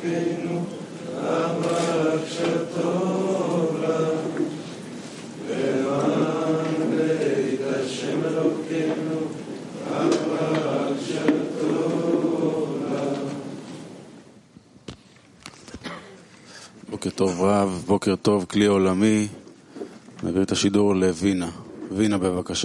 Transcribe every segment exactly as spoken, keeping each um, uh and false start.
אלוקינו, אבל כשטוב לך, למען בית השם אלוקינו, אבל כשטוב לך. בוקר טוב רב, בוקר טוב כלי עולמי. נעביר את השידור לווינה. וינה בבקשה.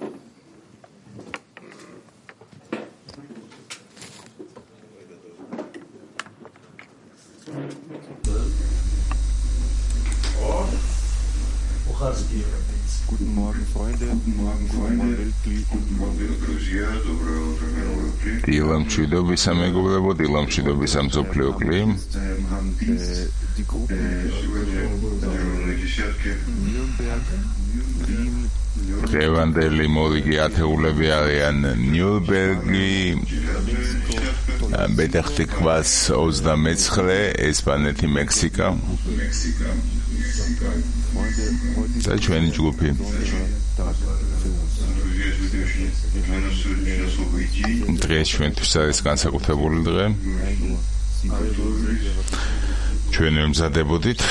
Guten Morgen, Freunde. Guten Morgen, Freunde. Guten Morgen, друзья. Доброе утро, мировой. Дилам чудовиса мегублебо, дилам чудовиса мцоплео клим. Die Gruppe Ревандели модиги ათეულები არიან ნიურნბერგი, პეტახ-ტიქვას ოცდამეცხრე, ესპანეთი, მექსიკა. და ჩვენი ჯგუფი. დღეს ჩვენთვის არის განსაკუთრებული დღე. ჩვენ ვემზადებოდით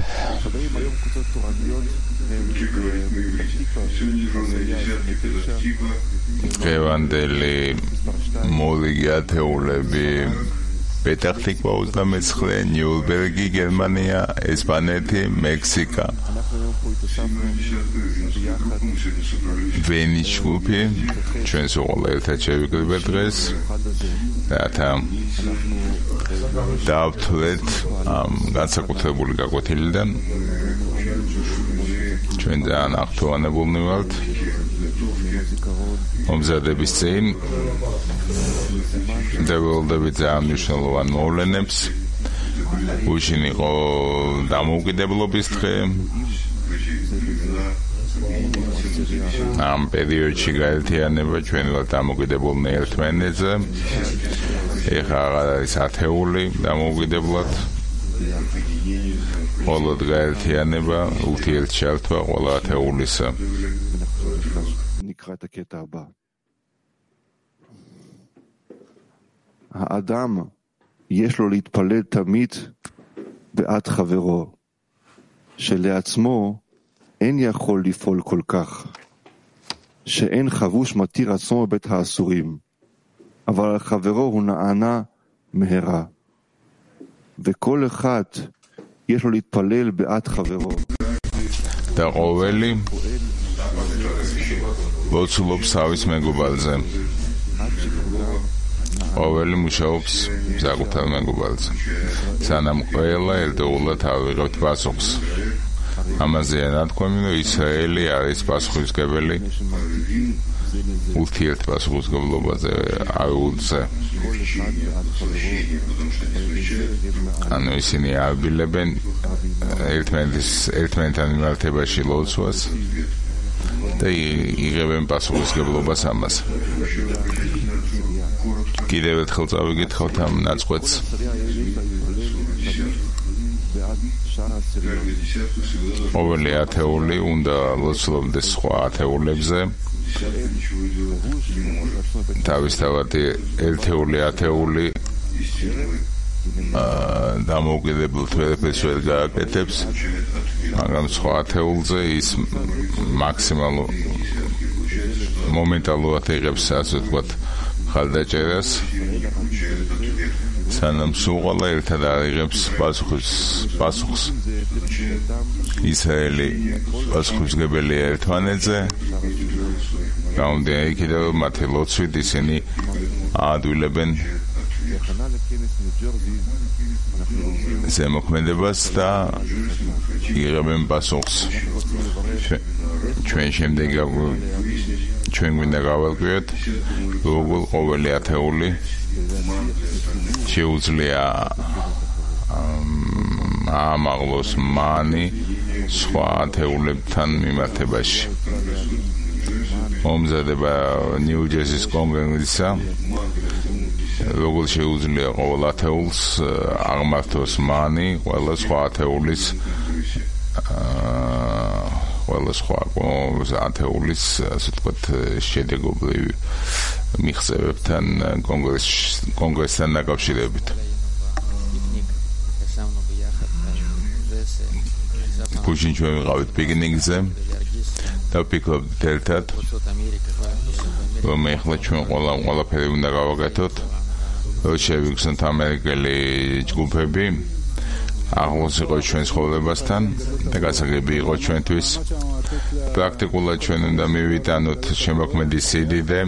დღევანდელი მოდიგი ათეულები პეტახ-ტიქვა ოცდამეცხრე, ნიურნბერგი, გერმანია, ესპანეთი, მექსიკა. ვენის ჯგუფი ჩვენს უყოლ ერთად შევიკრიბეთ დღეს. რათა დავთვლეთ ამ განსაკუთრებული გაკვეთილიდან. ჩვენ ძალიან აქტუალურნი ვართ მომზადების წინ. დეველდებით ძალიან მნიშვნელოვან მოვლენებს. უშინ იყო დამოუკიდებლობის დღე. ამ პერიოდში გაერთიანება ჩვენებად დამოუკიდებულნი ერთმანეთზე. ეხლა აღარ არის ათეული დამოუკიდებლად. მხოლოდ გაერთიანება, ურთიერთჩართვა ყველა ათეულისა. נקרא את הקטע הבא. האדם יש לו להתפלל תמיד בעד חברו, שלעצמו אין יכול לפעול כל כך, שאין חבוש מתיר עצמו בבית האסורים, אבל על חברו הוא נענה מהרה, וכל אחד יש לו להתפלל בעד חברו. תרעובלי ლოცულობს თავის მეგობარზე. ყოველი მუშაობს საკუთარ მეგობარზე. სანამ ყველა ერთდროულად ავიღებთ პასუხს. ამაზეა ნათქვამი, რომ ისრაელი არის პასუხისმგებელი ურთიერთ პასუხისმგებლობაზე აუძზე. ანუ ისინი აბილებენ ერთმანეთის ერთმანეთთან მიმართებაში ლოცვას და იღებენ პასუხისმგებლობას ამას. კიდევ ერთხელ წავიკითხავთ ამ ნაწყვეტს. ყოველი ათეული უნდა ლოცულობდეს სხვა ათეულებზე. თავისთავად ერთეული ათეული დამოუკიდებელ თვეებს ვერ გააკეთებს, მაგრამ სხვა ათეულზე ის მაქსიმალურ მომენტალურად იღებს, ასე ვთქვათ, ხალდაჭერას. სანამ სულ ერთად აღიღებს პასუხს პასუხს ისრაელი პასუხისმგებელია ერთმანეთზე. გამომდინარე იქიდან, რომ მათი ლოცვით ისინი აადვილებენ ზემოქმედებას და იღებენ პასუხს. ჩვენ შემდეგ ჩვენ გვინდა გავაკეთოთ, როგორ ყოველი ათეული შეუძლია ამაღლოს მანი სხვა ათეულებთან მიმართებაში. მომზადება ნიუ-ჯერსის კონგრესისა, როგორ შეუძლია ყოველ ათეულს აღმართოს მანი ყველა სხვა ათეულის ყველა სხვა ათეულის, ასე ვთქვათ, შედეგობრივ მიღწევებთან კონგრესთან დაკავშირებით. გუშინ ჩვენ ვიყავით პიკნიკზე და ვფიქრობთ ერთად რომ ეხლა ჩვენ ყველა ყველაფერი უნდა გავაკეთოთ რომ შევიგრძნოთ ამერიკელი ჯგუფები ახლოს იყო ჩვენ ცხოვრებასთან და გასაგები იყო ჩვენთვის პრაქტიკულად ჩვენ უნდა მივიტანოთ შემოქმედის სიდიდე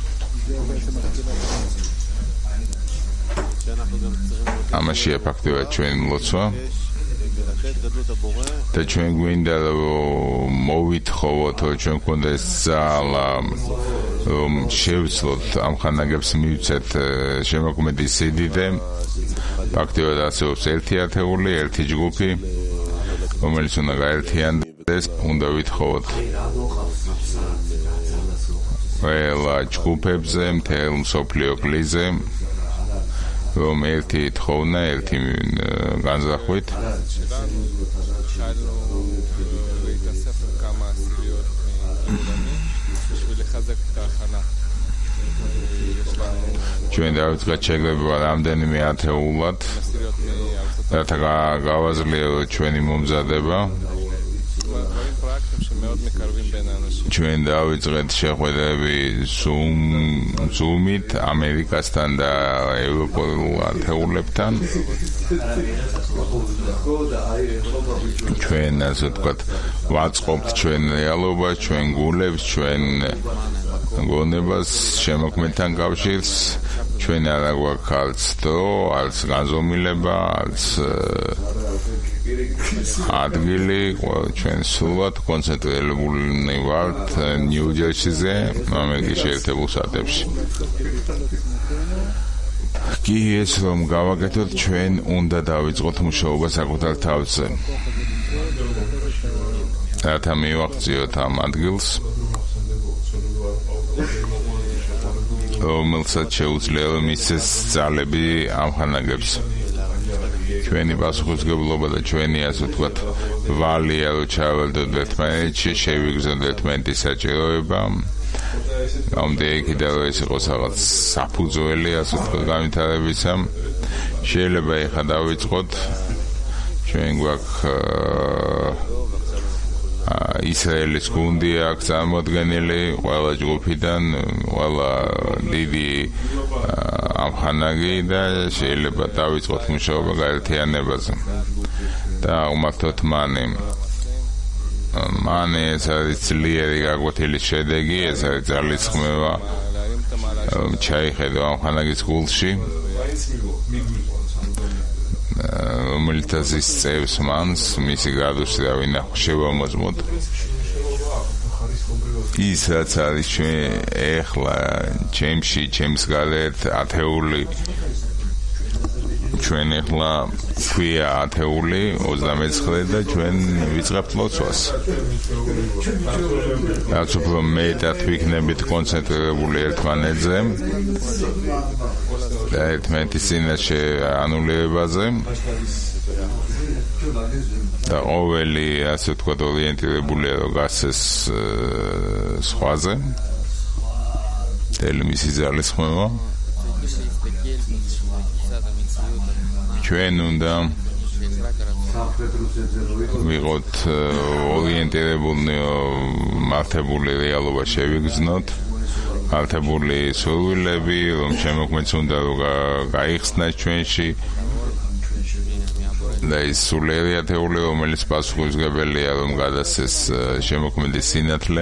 ამაშია ფაქტობრივად ჩვენი ლოცვა და ჩვენ გვინდა რომ მოვითხოვოთ რომ ჩვენ გქონდეს ძალა რომ შევძლოთ ამ ხანაგებს მივცეთ შემოქმედის სიდიდე ფაქტობრივად არსებობს ერთი ათეული ერთი ჯგუფი რომელიც უნდა გაერთიანდეს უნდა ვითხოვოთ ყველა ჯგუფებზე მთელ მსოფლიო გლიზე რომ ერთი თხოვნა ერთი განზრახვით ჩვენ დავიწყეთ შეგრება რამდენიმე ათეულად რათა გავაზრლიოთ ჩვენი მომზადება ჩვენ დავიწყეთ შეხვედრები ზუმით ამერიკასთან და ევროპულ ათეულებთან ჩვენ ასე ვთქვათ ვაწყობთ ჩვენ რეალობას ჩვენ გულებს ჩვენ გონებას შემოქმედთან კავშირს ჩვენ არა გვაქვს არც დრო არც განზომილება არც ადგილი ჩვენ სულად კონცენტრირებული ვართ ნიუ-ჯერსიზე ამერიკის შეერთებულ შტატებში კი ეს რომ გავაკეთოთ ჩვენ უნდა დავიწყოთ მუშაობა საკუთარ თავზე რათა მივაღწიოთ ამ ადგილს რომელსაც შეუძლია რომ მისცეს ძალები ამ ხანაგებს ჩვენი პასუხისმგებლობა და ჩვენი ასე ვთქვათ ვალია რომ ჩავალდოთ ერთმანეთში შევიგრძნოთ ერთმანეთის საჭიროება ამდენი კიდევ ეს იყოს რაღაც საფუძველი ასე ვთქვათ განვითარებისა შეიძლება ეხლა დავიწყოთ ჩვენ გვაქვს ისრაელის გუნდი აქვს წარმოდგენილი ყველა ჯგუფიდან ყველა დიდი ამხანაგი და შეიძლება დავიწყოთ მუშაობა გაერთიანებაზე და აღმართოთ მანე მანე ეს არის ძლიერი გაკვეთილის შედეგი ეს არის ძალისხმევა ჩაიხედო ამხანაგის გულში რომელთაც ის წევს მანს მისი გრადუსი და ვინახო შევამოწმოთ ის რაც არის ჩვენ ეხლა ჩემში ჩემს გარეთ ათეული ჩვენ ეხლა ქვია ათეული ოცდამეცხრე და ჩვენ ვიწყებთ ლოცვას რაც უფრო მეტად ვიქნებით კონცენტრირებული ერთმანეთზე და ერთმანეთის წინაშე ანულირებაზე და ყოველი ასე ვთქვათ ორიენტირებულია რომ გასცეს სხვაზე მთელი მისი ძალისხმევა ჩვენ უნდა ვიყოთ ორიენტირებული მართებული რეალობა შევიგრძნოთ მართებული სურვილები რომ შემოქმედს უნდა რომ გაიხსნას ჩვენში და ის სულიერი ათეული რომელიც პასუხისმგებელია რომ გადასცეს შემოქმედის სინათლე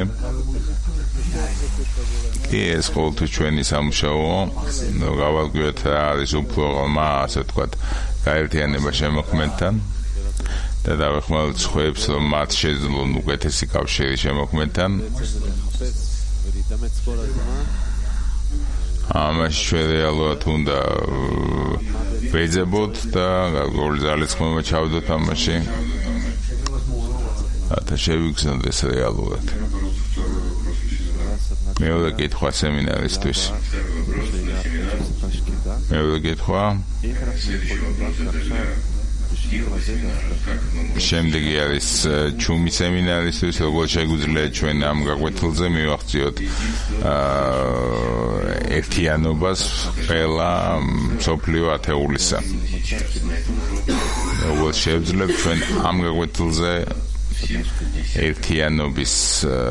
ეს ყოველთვის ჩვენი სამუშაოა რომ გავარკვიოთ რა არის უფრო ღრმა ასე ვთქვათ გაერთიანება შემოქმედთან და დავეხმაროთ სხვებს რომ მათ შეძლონ უკეთესი კავშირი შემოქმედთან ამას ჩვენ რეალურად უნდა ვეძებოთ და გარკვეული ძალისხმევა ჩავდოთ ამაში რათა შევიგრძნოთ ეს რეალურად მეორე კითხვა სემინარისთვის მეორე კითხვა შემდეგი არის ჩუმი სემინარისთვის, როგორც შეგვიძლია ჩვენ ამ გაკვეთილზე მივახციოთ ერთიანობას ყველა მსოფლიო ათეულისა. როგორც შევძლებთ ჩვენ ამ გაკვეთილზე ერთიანობის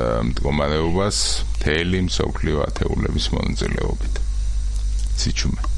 მდგომარეობას მთელი მსოფლიო ათეულების მონაწილეობით. სიჩუმე.